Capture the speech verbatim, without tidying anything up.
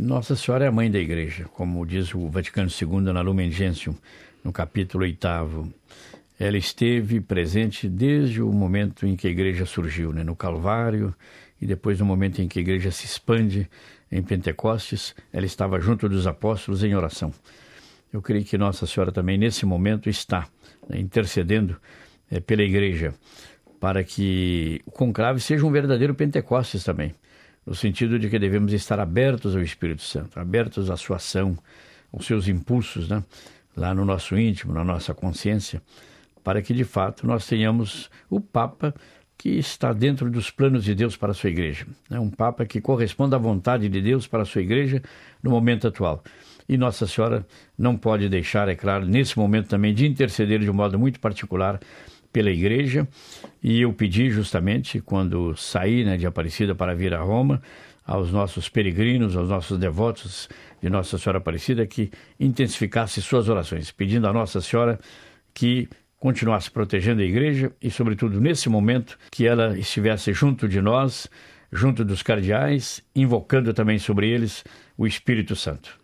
Nossa Senhora é a mãe da Igreja, como diz o Vaticano segundo na Lumen Gentium, no capítulo oitavo. Ela esteve presente desde o momento em que a Igreja surgiu, né? No Calvário, e depois no momento em que a Igreja se expande em Pentecostes, ela estava junto dos apóstolos em oração. Eu creio que Nossa Senhora também nesse momento está, né, intercedendo é, pela Igreja, para que o conclave seja um verdadeiro Pentecostes também, no sentido de que devemos estar abertos ao Espírito Santo, abertos à sua ação, aos seus impulsos, né, lá no nosso íntimo, na nossa consciência, para que de fato nós tenhamos o Papa que está dentro dos planos de Deus para a sua Igreja, né, um Papa que corresponda à vontade de Deus para a sua Igreja no momento atual. E Nossa Senhora não pode deixar, é claro, nesse momento também de interceder de um modo muito particular pela Igreja, e eu pedi justamente, quando saí, né, de Aparecida para vir a Roma, aos nossos peregrinos, aos nossos devotos de Nossa Senhora Aparecida, que intensificasse suas orações, pedindo a Nossa Senhora que continuasse protegendo a Igreja e, sobretudo, nesse momento, que ela estivesse junto de nós, junto dos cardeais, invocando também sobre eles o Espírito Santo.